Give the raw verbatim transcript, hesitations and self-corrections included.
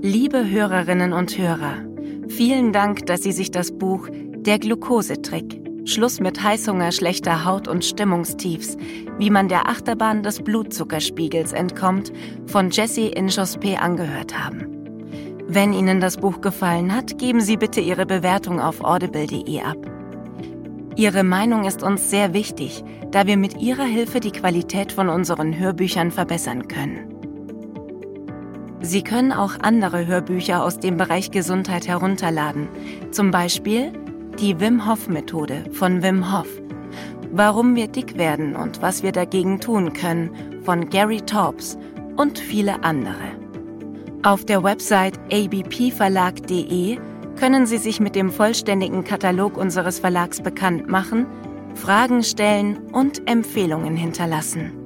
Liebe Hörerinnen und Hörer, vielen Dank, dass Sie sich das Buch Der Glukosetrick – Schluss mit Heißhunger, schlechter Haut und Stimmungstiefs, wie man der Achterbahn des Blutzuckerspiegels entkommt, von Jessie Inchauspé angehört haben. Wenn Ihnen das Buch gefallen hat, geben Sie bitte Ihre Bewertung auf audible punkt de ab. Ihre Meinung ist uns sehr wichtig, da wir mit Ihrer Hilfe die Qualität von unseren Hörbüchern verbessern können. Sie können auch andere Hörbücher aus dem Bereich Gesundheit herunterladen, zum Beispiel die Wim Hof Methode von Wim Hof, Warum wir dick werden und was wir dagegen tun können von Gary Taubes und viele andere. Auf der Website a b p verlag punkt de können Sie sich mit dem vollständigen Katalog unseres Verlags bekannt machen, Fragen stellen und Empfehlungen hinterlassen.